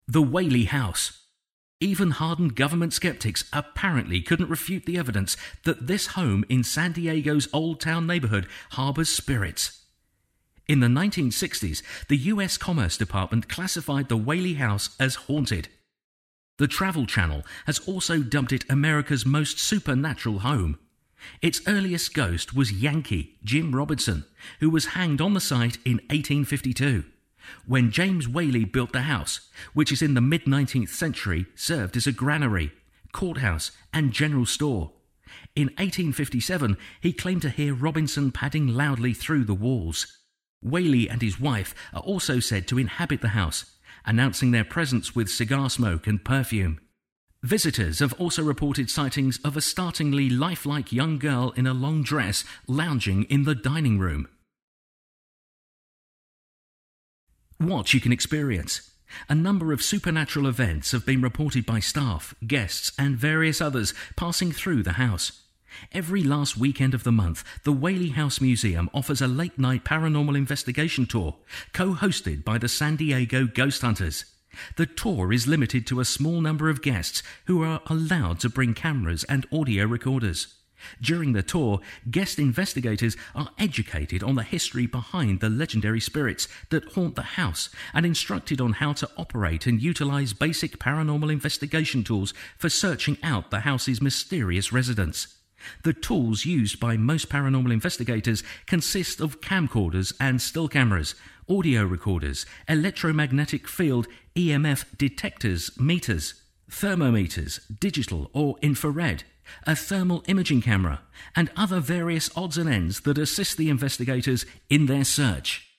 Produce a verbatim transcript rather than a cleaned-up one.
The Whaley House. Even hardened government skeptics apparently couldn't refute the evidence that this home in San Diego's Old Town neighborhood harbors spirits. In the nineteen sixties, the U S Commerce Department classified the Whaley House as haunted. The Travel Channel has also dubbed it America's most supernatural home. Its earliest ghost was Yankee Jim Robinson, who was hanged on the site in eighteen fifty-two. When James Whaley built the house, which is in the mid-nineteenth century, served as a granary, courthouse and general store. In eighteen fifty-seven, he claimed to hear Robinson padding loudly through the walls. Whaley and his wife are also said to inhabit the house, announcing their presence with cigar smoke and perfume. Visitors have also reported sightings of a startlingly lifelike young girl in a long dress lounging in the dining room. What you can experience. A number of supernatural events have been reported by staff, guests, and various others passing through the house. Every last weekend of the month, the Whaley House Museum offers a late-night paranormal investigation tour, co-hosted by the San Diego Ghost Hunters. The tour is limited to a small number of guests who are allowed to bring cameras and audio recorders. During the tour, guest investigators are educated on the history behind the legendary spirits that haunt the house and instructed on how to operate and utilize basic paranormal investigation tools for searching out the house's mysterious residents. The tools used by most paranormal investigators consist of camcorders and still cameras, audio recorders, electromagnetic field E M F detectors, meters, thermometers, digital or infrared, a thermal imaging camera, and other various odds and ends that assist the investigators in their search.